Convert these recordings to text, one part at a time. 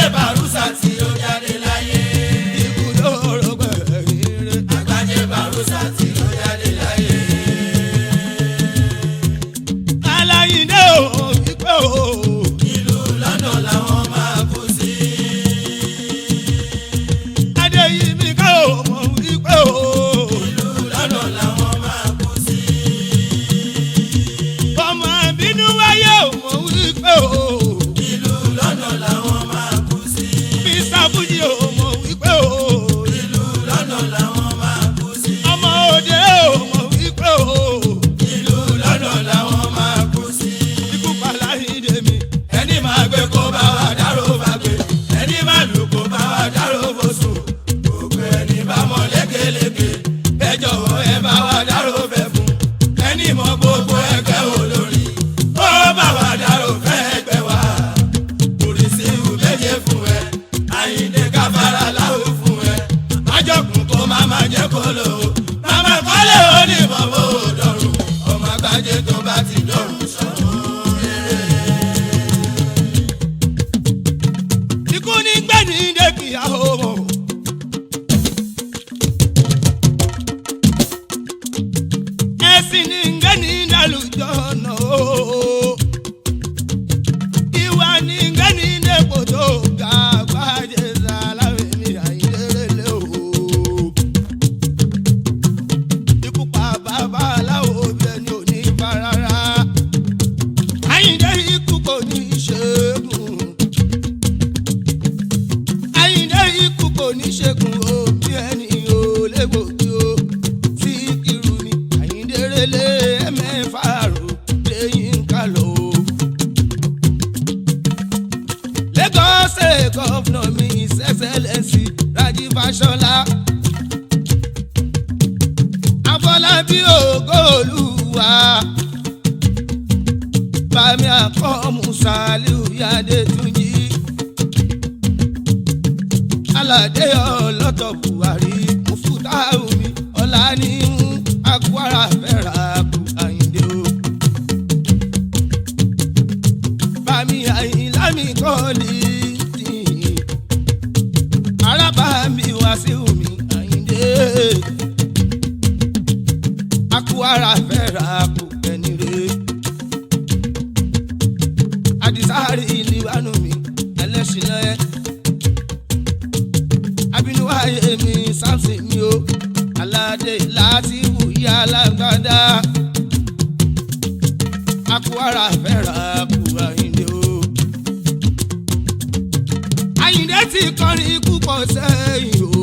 Bàrúsà tí ó jáde láyé. ikú lóró gbẹ̀yìn rẹ̀. Àgbájé Bàrúsà tí ó jáde láyé. Aláyìndé ò wípé o. Ìlú London làwọn máa kú sí. Adéyìnbí ká ò mọ̀ wípé o. Ìlú London làwọn máa kú sí. Ọmọ àbínú wáyé ò mọ̀ wípé o. Ìlú London làwọn máa kú sí. Mr. Fuji ò mọ̀ wípé o. Ìlú London làwọn máa kú sí. Ọmọ òde ò mọ̀ wípé o. Ìlú London làwọn máa kú sí. Ikú pa Láyìndé mi. Ẹni máa gbé kó bá wa dárò bá gbé. Ẹni máa lù kó bá wa dárò bó sùn. Gbogbo ẹni bá mọ lékeleke. Ẹ jọ̀wọ́ ẹ bá wa dárò fẹ́ fún. Ẹni mọ gbogbo ẹgbẹ́ olórí. Ó bá wa dárò fẹ́ ẹgbẹ́ wa. Oríṣiríṣi méje fún ẹ. Àyìndé káfárá láwù fún ẹ. Májọ̀kùn kó má má jẹ́ kó lò ó. Màmá kọ́lé onímọ̀ bó dọ̀rùn. Ọmọ àgbájé tó bá ti dọ̀rùn sọ̀rọ̀ rere. Ikú ní gbẹ̀yìn dẹ́kìá o mọ̀. Ẹ̀sìn ní gbẹ̀ni dàlùjọ́ náà o. Ìwà ní gbẹ̀ni dẹ́kò tó ga Àgbájé Sàlámì mi Àyìndé lé o. Ikú pa bàbá aláwo bí ẹni ò ní farara. Àyìndé ikú kò ní ṣẹ́gun. Àyìndé ikú kò ní ṣẹ́gun o bí ẹni ò légbòkì o. Síkírù ni Àyìndé relé ẹ̀mẹ́fà rò lẹ́yìn kálọ̀ o. Lagos State Governor mi His Excellency Raji Fashola. Afọlábí Ògóolúwa. Bàmí àkọ́mú Sàlíù Yádétúnjí. Aládé ọlọ́tọ̀ Buhari Mufutau mi Ọláníhun Akwara fẹ́ra kù Àyìndé o. Bàmí Àyìnlá mi kọ́lì tì. Arábàmí Wàsíù mi Àyìndé. Akwara fẹ́ra kù ẹni re. Adisari ìlíwánu mi ẹlẹ́sìnlẹ̀. Abínúwáyé mi Samson mi o. Aládé láti wùyí alágbádá. Akwara fẹ́ra kù Àyìndé o. Àyìndé ti kọrin ikú pọ̀ sẹ́yìn o.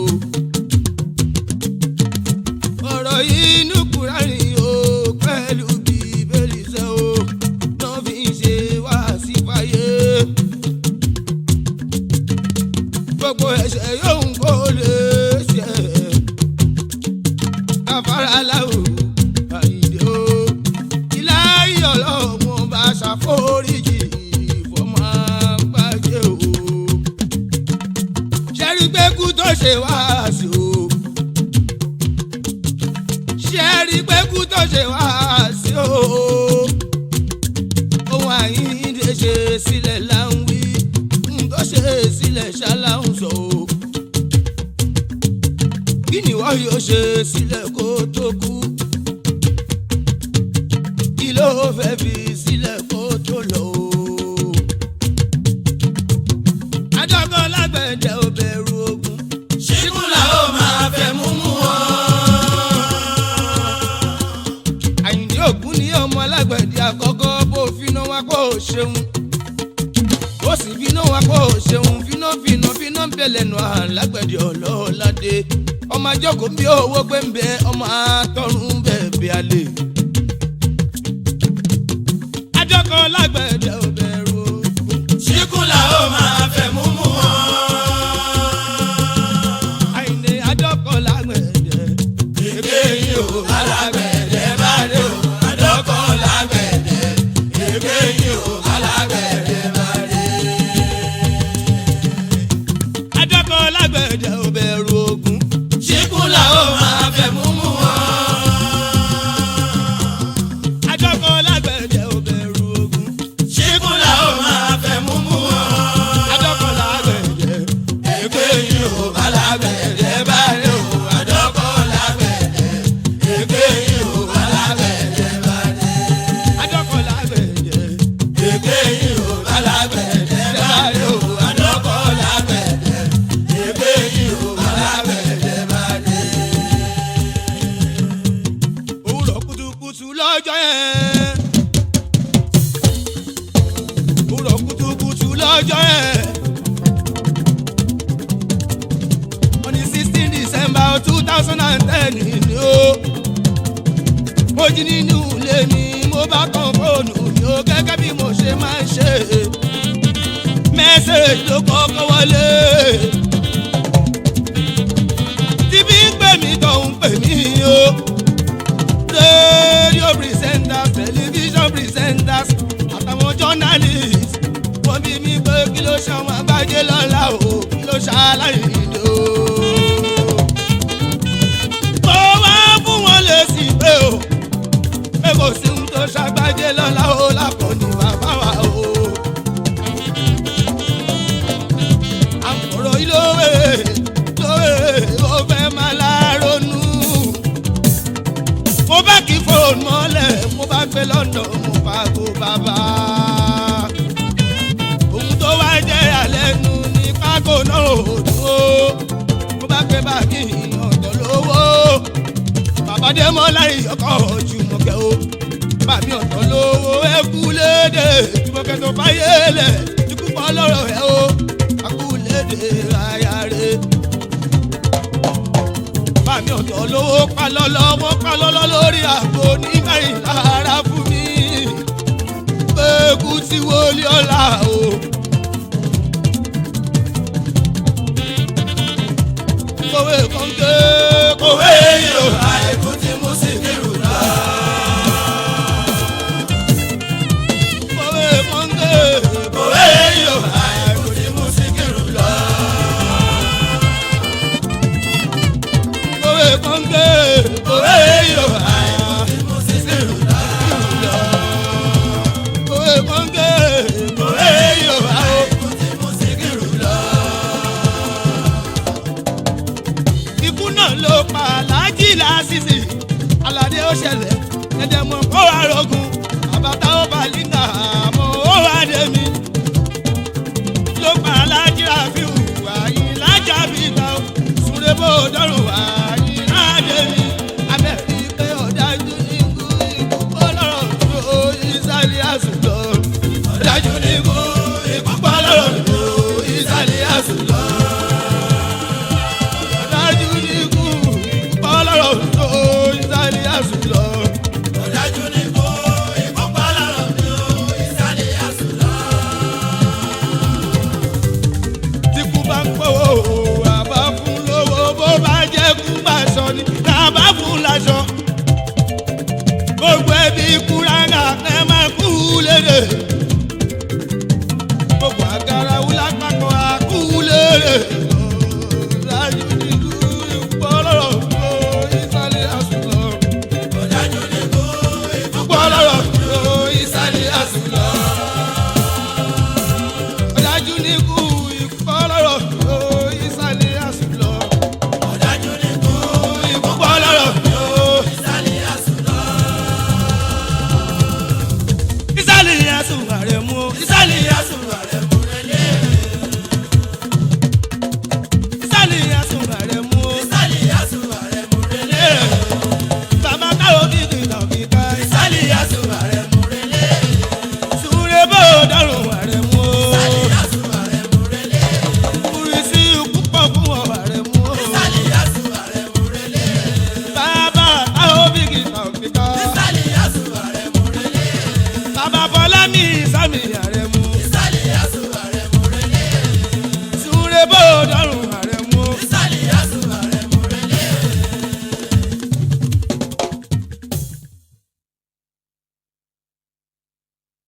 Ọ̀rọ̀ inú Kùránì o pẹ̀lú Bíbélì ṣe o. Náà fi ń ṣe wá sí fàyè. Gbogbo ẹ̀ṣẹ̀ yóò ń kó lè ṣe. Káfárá láwù Àyìndé o. Ìláyé Ọlọ́run bá ṣàforíjì fọmọ Àgbájé o. Ṣẹ́rí pé kú tó ṣe wá sí o. Ṣẹ́rí pé kú tó ṣe wá sí o. Ohun Àyìndé ṣe sílẹ̀ là ń wí. Tó ṣe sílẹ̀ ṣáláhùn sọ o. Kí ni wọ́n yóò ṣe sílẹ̀ kó tó kú? Kí ló fẹ́ fi sílẹ̀ kó tó lọ o? Adágún lágbẹ̀dẹ ò bẹ̀rù ogun. Ṣíkú là ó máa fẹ́ mú wọn. Àyìndé Ògún ní ọmọ alágbẹ̀dẹ àkọ́kọ́ bó finá wá kó o ṣeun. Ó sì finá wá kó o ṣeun finá ń bẹ lẹ́nu alágbẹ̀dẹ ọlọ́ọ̀ládé. Ọmọ àjọkò bí owó gbé ń bẹ ọmọ àtọ̀run bẹ̀ẹ̀bẹ̀ àlè. Àjọkò lágbẹ̀dẹ ò bẹ̀rù ogun. Ṣíkú là ó máa fẹ́ mú wọn. Àyìndé àjọkò lágbẹ̀dẹ. Èké yìí ò alágbẹ̀dẹ bá dé o. Àjọkò lágbẹ̀dẹ. Èké yìí ò alágbẹ̀dẹ bá dé. Àjọkò lágbẹ̀dẹ ò bẹ̀rù ogun. Ṣíkú là ó máa fẹ́ mú wọn. Àjọkò lágbẹ̀dẹ ò bẹ̀rù ogun. Ṣíkú là ó máa fẹ́ mú wọn. Àjọkò lágbẹ̀dẹ. 2010 ni o mo jí nínú ilé mi mo bá kan fóònù mi o gẹ́gẹ́ bí mo ṣe máa ń ṣe mẹ́sẹ̀jì ló kọ́kọ́ wọlé tíbi ń pè mí tó ń pè mí o radio presenters television presenters àtàwọn journalists wọ́n bí mi pé kí ló ṣe àwọn Àgbájé lọ́la o kí ló ṣàlàyé ìdè o. mo wá fún wọn lè sí pé o pé kò sí ohun tó ṣàgbájé lọ́la o lákòóní bàbá wa o. àkòrò ìlówè ó fẹ́ máa láronú. mo bá kí fóònù mọ́lẹ̀ mo bá gbé London mo bá go bàbá. ohun tó wá jẹ́ àlẹ́nu ní kágò náà ò dúró. mo bá gbé báàgì ọ̀dọ́ lówó. bàbá dé mọ́lá ìyọkọ̀ Jùmọ̀kẹ́ o. bàbí ọ̀dọ́ lówó ẹ kú léde Jùmọ̀kẹ́ tó fáyé lẹ̀ ikú pọ̀ lọ́rọ̀ ẹ o. a kú léde ráyà rẹ̀. bàmí ọ̀dọ́ lówó palọ́lọ́ wọ́n palọ́lọ́ lórí àgbo nígbà ìlara fún mi. pẹ̀kú tí wọlé ọ̀la o. kòwé kọ́ńté kòwé yìí àìkú tí mo sì kírù lọ. kòwé kọ́ńté kòwé yìí àìkú tí mo sì kírù lọ. kòwé kọ́ńté kòwé yìí àìkú tí mo sì kírù lọ. kòwé kọ́ńté kòwé yìí àìkú tí mo sì kírù lọ. ikú náà ló pa Aláàjì Lásìsì Aládé ó ṣẹlẹ̀ ẹ̀jẹ̀ mọ̀ kó wá rogun àbátá ó balíńgà àmọ́ ó wá dé mi ló pa Aláàjì Ráfíù Àyìnlá Jàbítà súnlé bó dọ́rùn Àyìnlá dé mi abẹ́rẹ́ pé ọ̀dájú ní ikú ikú kó lọ́rọ̀ dúró ìsàlẹ̀ àsùnlọ ọ̀dájú ní ikú ikú kó lọ́rọ̀ dúró ìsàlẹ̀ àsùnlọ. ọ̀dájú ní ikú ikú kó lọ́rọ̀ dúró ìsàlẹ̀ àsùnlọ. ọ̀dájú ní kó ikú pa lọ́rọ̀ mi ò ìsàlẹ̀ àsùnlọ. tíkú bá ń pòwò àbá fún lówó bó bá jẹ́ kú bá sọ ni làbá fún láṣọ. gbogbo ẹbí kú rárá ẹ máa kú lédè